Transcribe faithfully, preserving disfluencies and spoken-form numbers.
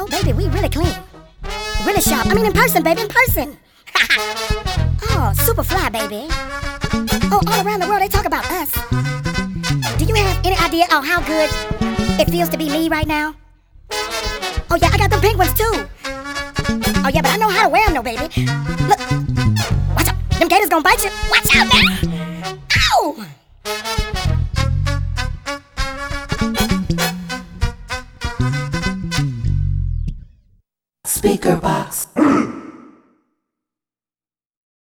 Oh, baby, we really clean. Really sharp. I mean, in person, baby, in person. Oh, super fly, baby. Oh, all around the world, they talk about us. Do you have any idea of how good it feels to be me right now? Oh, yeah, I got them pink ones, too. Oh, yeah, but I know how to wear them, though, baby. Look. Watch out. Them gators gonna bite you. Watch out now. Ow! Speaker box.